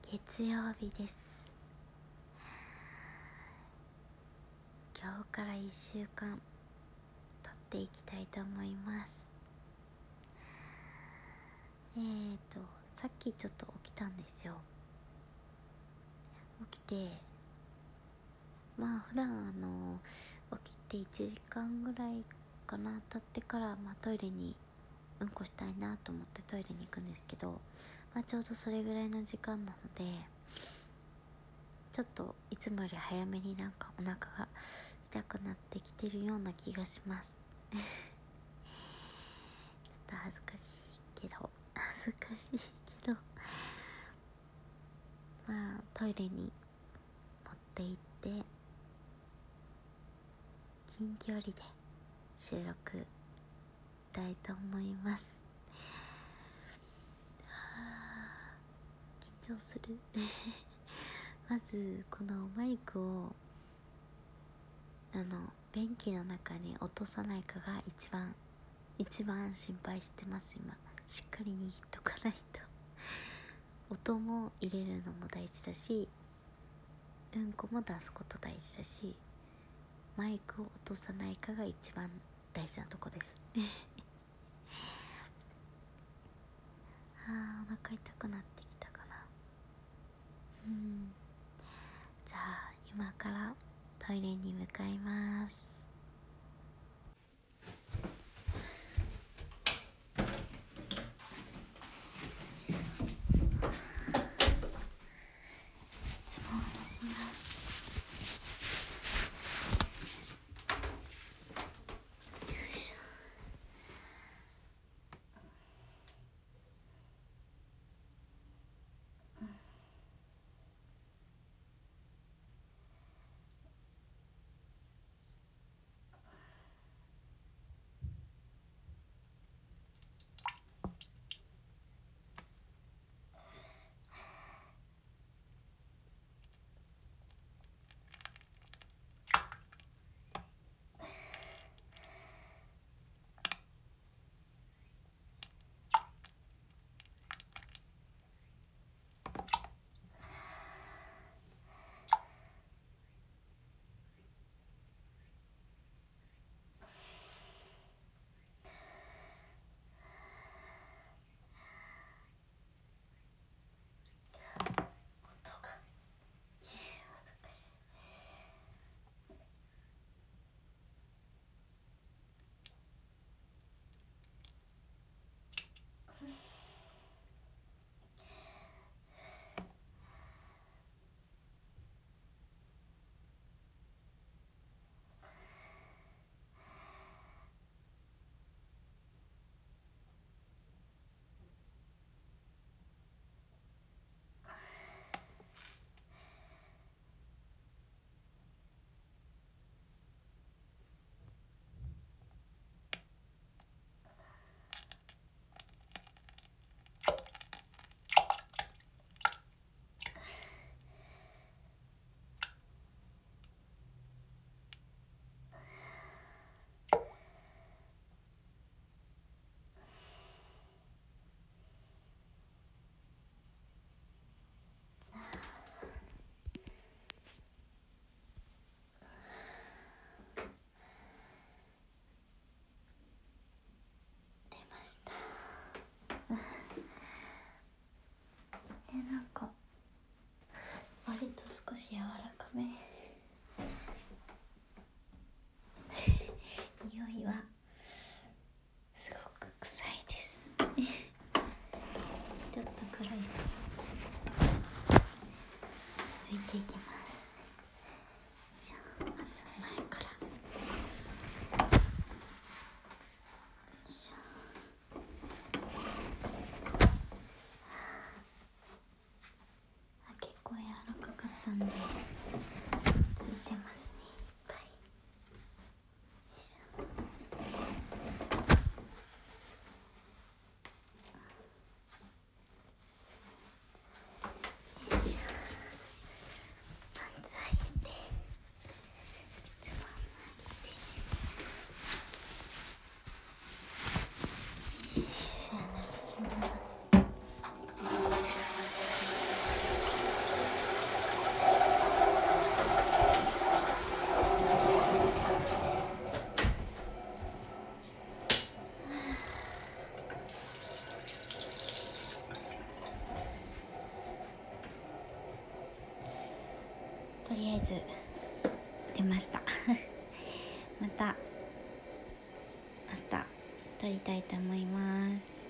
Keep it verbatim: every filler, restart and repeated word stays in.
月曜日です。今日からいっしゅうかん撮っていきたいと思います。えーとさっきちょっと起きたんですよ。起きてまあ普段あの起きていちじかんぐらいかな経ってから、まあ、トイレにうんこしたいなと思ってトイレに行くんですけど、まあ、ちょうどそれぐらいの時間なのでちょっといつもより早めになんかお腹が痛くなってきてるような気がしますちょっと恥ずかしいけど恥ずかしいけどまあトイレに持って行って近距離で収録したいと思います。はあ、緊張するまずこのマイクをあの便器の中に落とさないかが一番一番心配してます。今しっかり握っとかないと音も入れるのも大事だしうんこも出すこと大事だしマイクを落とさないかが一番大事なとこですあーお腹痛くなってきたかな。うんじゃあ今からトイレに向かいます。つも下ろします。よいしょ。出ましたえなんか割と少し柔らかめ匂いはすごく臭いですちょっと黒い拭いていきます。よいしょ。まず前からよいしょ。あ結構柔らかかったんでつ出ましたまた明日撮りたいと思います。